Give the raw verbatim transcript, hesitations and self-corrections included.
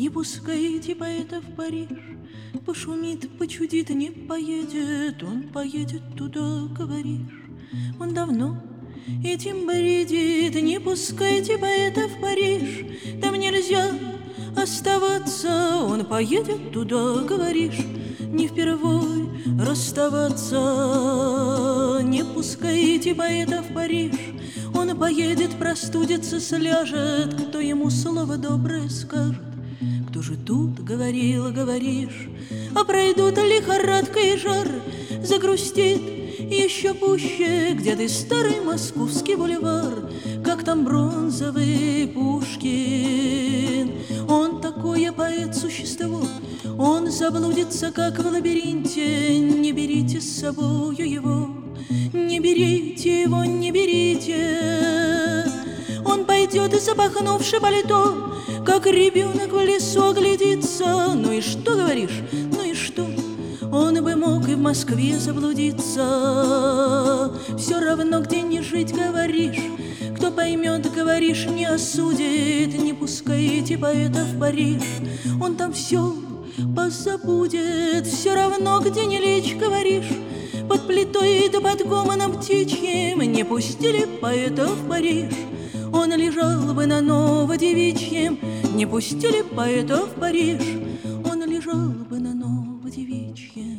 Не пускайте поэта в Париж. Пошумит, почудит, не поедет. Он поедет туда, говоришь. Он давно этим бредит. Не пускайте поэта в Париж. Там нельзя оставаться. Он поедет туда, говоришь. Не впервой расставаться. Не пускайте поэта в Париж. Он поедет, простудится, сляжет. Кто ему слово доброе скажет? Кто же тут говорил, говоришь? А пройдут лихорадка и жар. Загрустит еще пуще. Где ты, старый московский бульвар? Как там бронзовый Пушкин? Он такое поэт-существо. Он заблудится, как в лабиринте. Не берите с собою его. Не берите его, не берите. Он пойдет, запахнувши пальто, как ребенок в лесу оглядится. Ну и что, говоришь, ну и что? Он бы мог и в Москве заблудиться. Все равно, где не жить, говоришь. Кто поймет, говоришь, не осудит. Не пускайте поэта в Париж. Он там все позабудет. Все равно, где не лечь, говоришь. Под плитой да под гомоном птичьим. Не пустили поэта в Париж. Он лежал бы на Новодевичьем. Не пустили поэта в Париж. Он лежал бы на Новодевичьем.